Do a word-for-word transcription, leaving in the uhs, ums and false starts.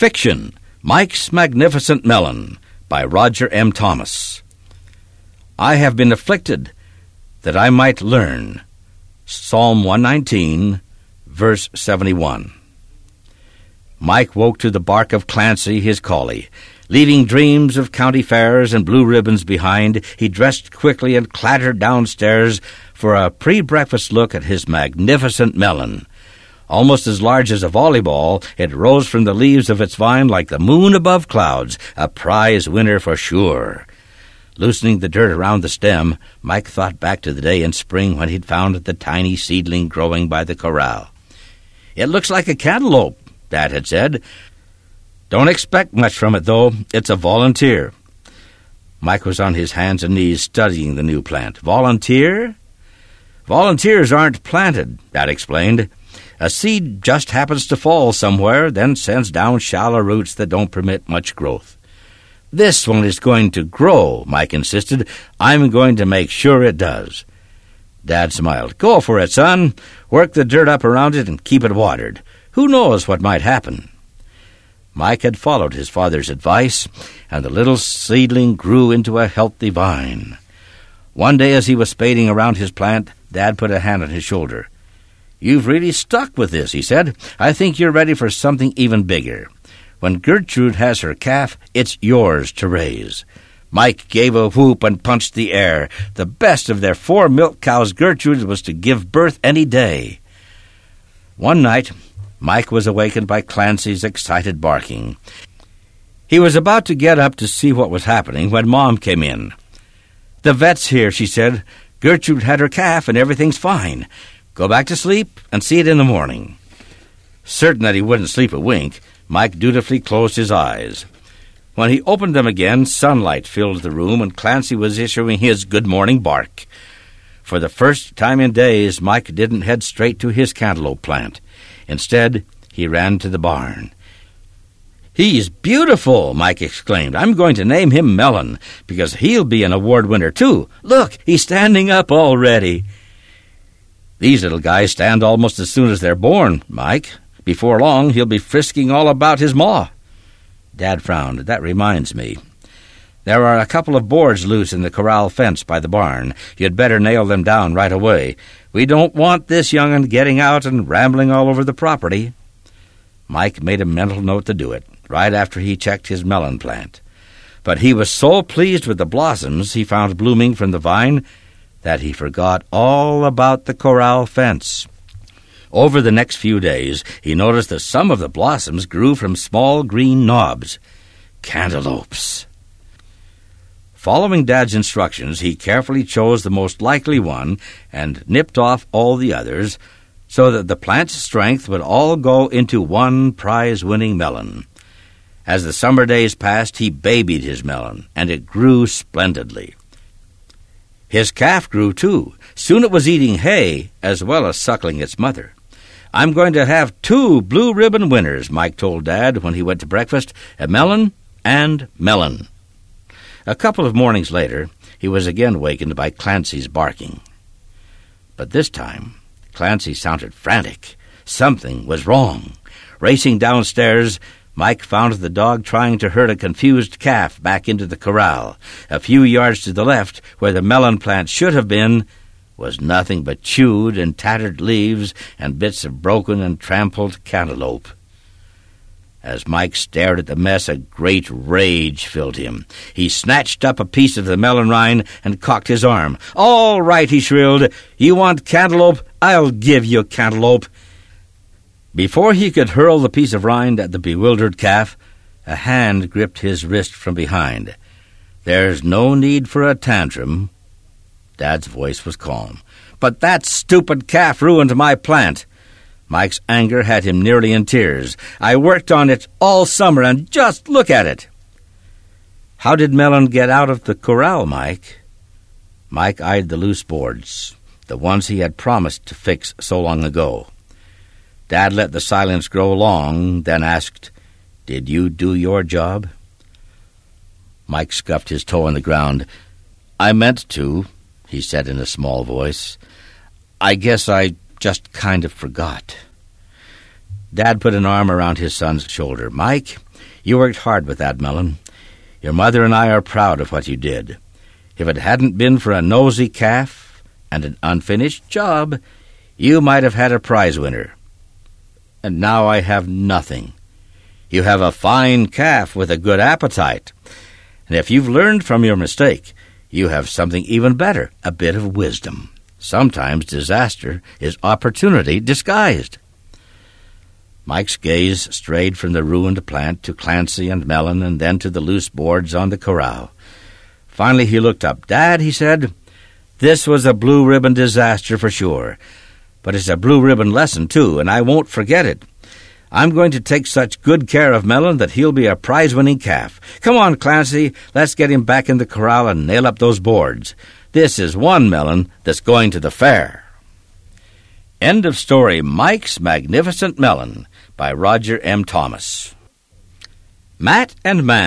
Fiction, Mike's Magnificent Melon, by Roger M. Thomas. I have been afflicted that I might learn. Psalm one nineteen, verse seventy-one. Mike woke to the bark of Clancy, his collie. Leaving dreams of county fairs and blue ribbons behind, he dressed quickly and clattered downstairs for a pre-breakfast look at his magnificent melon. Almost as large as a volleyball, it rose from the leaves of its vine like the moon above clouds, a prize winner for sure. Loosening the dirt around the stem, Mike thought back to the day in spring when he'd found the tiny seedling growing by the corral. "It looks like a cantaloupe," Dad had said. "Don't expect much from it, though. It's a volunteer." Mike was on his hands and knees studying the new plant. "Volunteer?" "Volunteers aren't planted," Dad explained. "A seed just happens to fall somewhere, then sends down shallow roots that don't permit much growth." "This one is going to grow," Mike insisted. "I'm going to make sure it does." Dad smiled. "Go for it, son. Work the dirt up around it and keep it watered. Who knows what might happen?" Mike had followed his father's advice, and the little seedling grew into a healthy vine. One day as he was spading around his plant, Dad put a hand on his shoulder. "You've really stuck with this," he said. "I think you're ready for something even bigger. When Gertrude has her calf, it's yours to raise." Mike gave a whoop and punched the air. The best of their four milk cows, Gertrude was to give birth any day. One night, Mike was awakened by Clancy's excited barking. He was about to get up to see what was happening when Mom came in. "The vet's here," she said. "Gertrude had her calf and everything's fine. Go back to sleep and see it in the morning." Certain that he wouldn't sleep a wink, Mike dutifully closed his eyes. When he opened them again, sunlight filled the room, and Clancy was issuing his good-morning bark. For the first time in days, Mike didn't head straight to his cantaloupe plant. Instead, he ran to the barn. "He's beautiful," Mike exclaimed. "I'm going to name him Melon, because he'll be an award winner, too. Look, he's standing up already." "These little guys stand almost as soon as they're born, Mike. Before long, he'll be frisking all about his maw." Dad frowned. "That reminds me. There are a couple of boards loose in the corral fence by the barn. You'd better nail them down right away. We don't want this young'un getting out and rambling all over the property." Mike made a mental note to do it, right after he checked his melon plant. But he was so pleased with the blossoms he found blooming from the vine that he forgot all about the corral fence. Over the next few days, he noticed that some of the blossoms grew from small green knobs. Cantaloupes. Following Dad's instructions, he carefully chose the most likely one and nipped off all the others so that the plant's strength would all go into one prize-winning melon. As the summer days passed, he babied his melon, and it grew splendidly. His calf grew, too. Soon it was eating hay as well as suckling its mother. "I'm going to have two blue-ribbon winners," Mike told Dad when he went to breakfast, "a melon and melon." A couple of mornings later, he was again wakened by Clancy's barking. But this time, Clancy sounded frantic. Something was wrong. Racing downstairs, Mike found the dog trying to herd a confused calf back into the corral. A few yards to the left, where the melon plant should have been, was nothing but chewed and tattered leaves and bits of broken and trampled cantaloupe. As Mike stared at the mess, a great rage filled him. He snatched up a piece of the melon rind and cocked his arm. "All right," he shrilled. "You want cantaloupe? I'll give you cantaloupe." Before he could hurl the piece of rind at the bewildered calf, a hand gripped his wrist from behind. "There's no need for a tantrum." Dad's voice was calm. "But that stupid calf ruined my plant." Mike's anger had him nearly in tears. "I worked on it all summer, and just look at it." "How did Melon get out of the corral, Mike?" Mike eyed the loose boards, the ones he had promised to fix so long ago. Dad let the silence grow long, then asked, "Did you do your job?" Mike scuffed his toe on the ground. "I meant to," he said in a small voice. "I guess I just kind of forgot." Dad put an arm around his son's shoulder. "Mike, You worked hard with that melon. Your mother and I are proud of what you did. If it hadn't been for a nosy calf and an unfinished job, you might have had a prize winner. And now I have nothing. You have a fine calf with a good appetite. And if you've learned from your mistake, you have something even better, a bit of wisdom. Sometimes disaster is opportunity disguised. Mike's gaze strayed from the ruined plant to Clancy and Mellon and then to the loose boards on the corral. Finally he looked up. "Dad," he said, "this was a blue-ribbon disaster for sure. But it's a blue-ribbon lesson, too, and I won't forget it. I'm going to take such good care of Mellon that he'll be a prize-winning calf. Come on, Clancy, let's get him back in the corral and nail up those boards. This is one Mellon that's going to the fair." End of story, Mike's Magnificent Melon by Roger M. Thomas. Matt and Man.